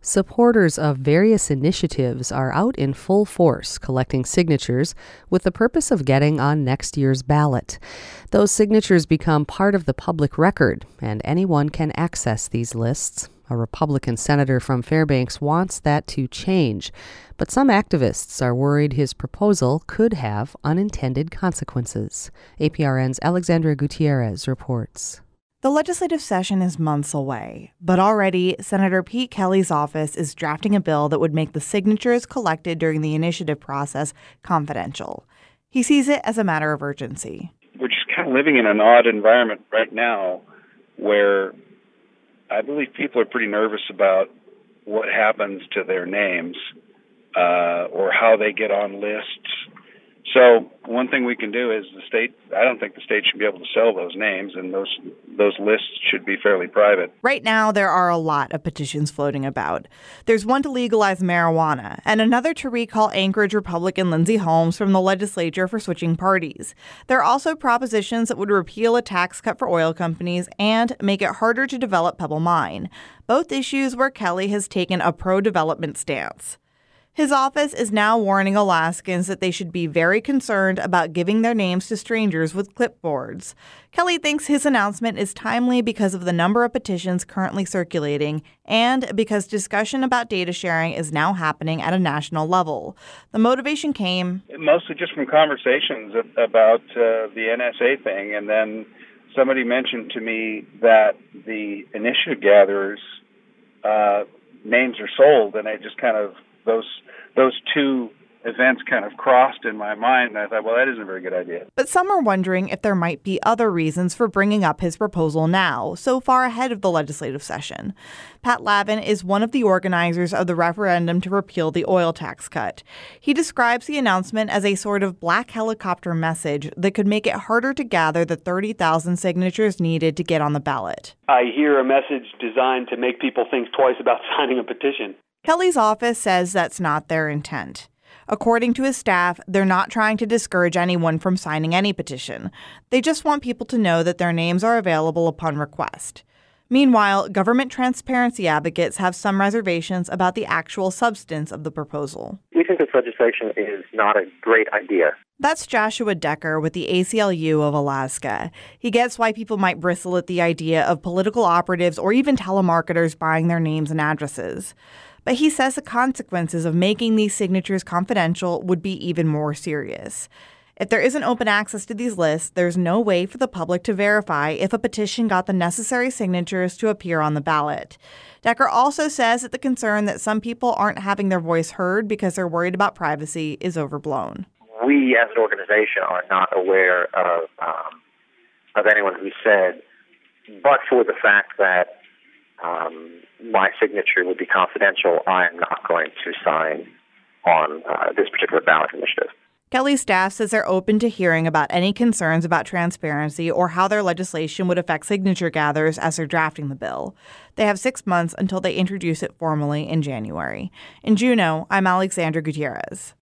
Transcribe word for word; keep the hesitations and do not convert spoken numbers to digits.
Supporters of various initiatives are out in full force collecting signatures with the purpose of getting on next year's ballot. Those signatures become part of the public record, and anyone can access these lists. A Republican senator from Fairbanks wants that to change, but some activists are worried his proposal could have unintended consequences. A P R N's Alexandra Gutierrez reports. The legislative session is months away, but already Senator Pete Kelly's office is drafting a bill that would make the signatures collected during the initiative process confidential. He sees it as a matter of urgency. We're just kind of living in an odd environment right now where I believe people are pretty nervous about what happens to their names uh, or how they get on lists. So one thing we can do is the state, I don't think the state should be able to sell those names, and those those lists should be fairly private. Right now, there are a lot of petitions floating about. There's one to legalize marijuana, and another to recall Anchorage Republican Lindsey Holmes from the legislature for switching parties. There are also propositions that would repeal a tax cut for oil companies and make it harder to develop Pebble Mine, both issues where Kelly has taken a pro-development stance. His office is now warning Alaskans that they should be very concerned about giving their names to strangers with clipboards. Kelly thinks his announcement is timely because of the number of petitions currently circulating and because discussion about data sharing is now happening at a national level. The motivation came mostly just from conversations about uh, the N S A thing, and then somebody mentioned to me that the initiative gatherers' uh, names are sold, and I just kind of Those those two events kind of crossed in my mind, and I thought, well, that isn't a very good idea. But some are wondering if there might be other reasons for bringing up his proposal now, so far ahead of the legislative session. Pat Lavin is one of the organizers of the referendum to repeal the oil tax cut. He describes the announcement as a sort of black helicopter message that could make it harder to gather the thirty thousand signatures needed to get on the ballot. I hear a message designed to make people think twice about signing a petition. Kelly's office says that's not their intent. According to his staff, they're not trying to discourage anyone from signing any petition. They just want people to know that their names are available upon request. Meanwhile, government transparency advocates have some reservations about the actual substance of the proposal. We think this legislation is not a great idea. That's Joshua Decker with the A C L U of Alaska. He gets why people might bristle at the idea of political operatives or even telemarketers buying their names and addresses. But he says the consequences of making these signatures confidential would be even more serious. If there isn't open access to these lists, there's no way for the public to verify if a petition got the necessary signatures to appear on the ballot. Decker also says that the concern that some people aren't having their voice heard because they're worried about privacy is overblown. We as an organization are not aware of um, of anyone who said, but for the fact that um, my signature would be confidential, I am not going to sign on uh, this particular ballot initiative. Kelly's staff says they're open to hearing about any concerns about transparency or how their legislation would affect signature gatherers as they're drafting the bill. They have six months until they introduce it formally in January. In Juneau, I'm Alexandra Gutierrez.